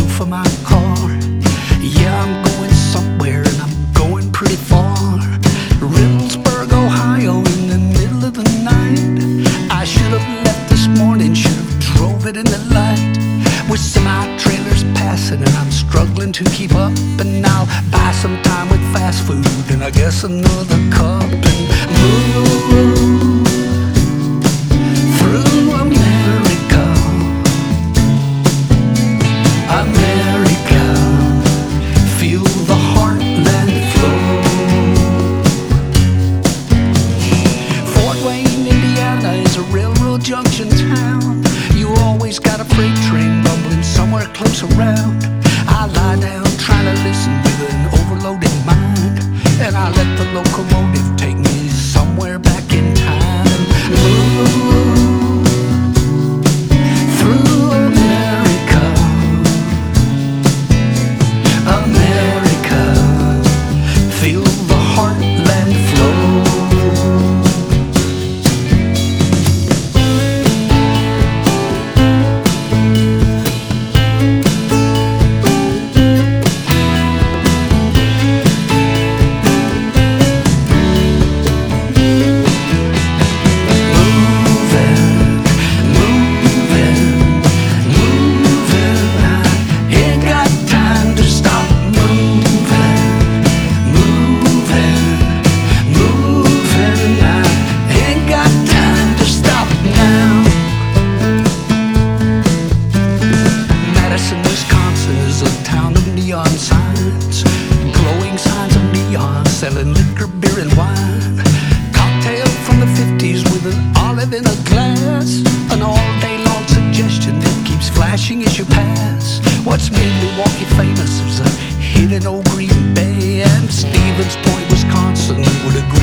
roof of my car. Yeah, I'm going somewhere and I'm going pretty far. Reynoldsburg, Ohio, in the middle of the night. I should have left this morning, should have drove it in the light. With semi-trailers passing and I'm struggling to keep up. And I'll buy some time with fast food and I guess another cup and move through America. America, feel the heartland flow. Fort Wayne, Indiana is a railroad junction town. You always got a freight train rumbling somewhere close around. I lie down trying to listen with an overloaded mind, and I let the locomotive take me somewhere back in time. Move through America. America, feel the heartland flow. Signs, glowing signs of neon, selling liquor, beer and wine. Cocktail from the 50s with an olive in a glass. An all-day long suggestion that keeps flashing as you pass. What's made Milwaukee famous is a hidden old Green Bay, and Stevens Point, Wisconsin would agree.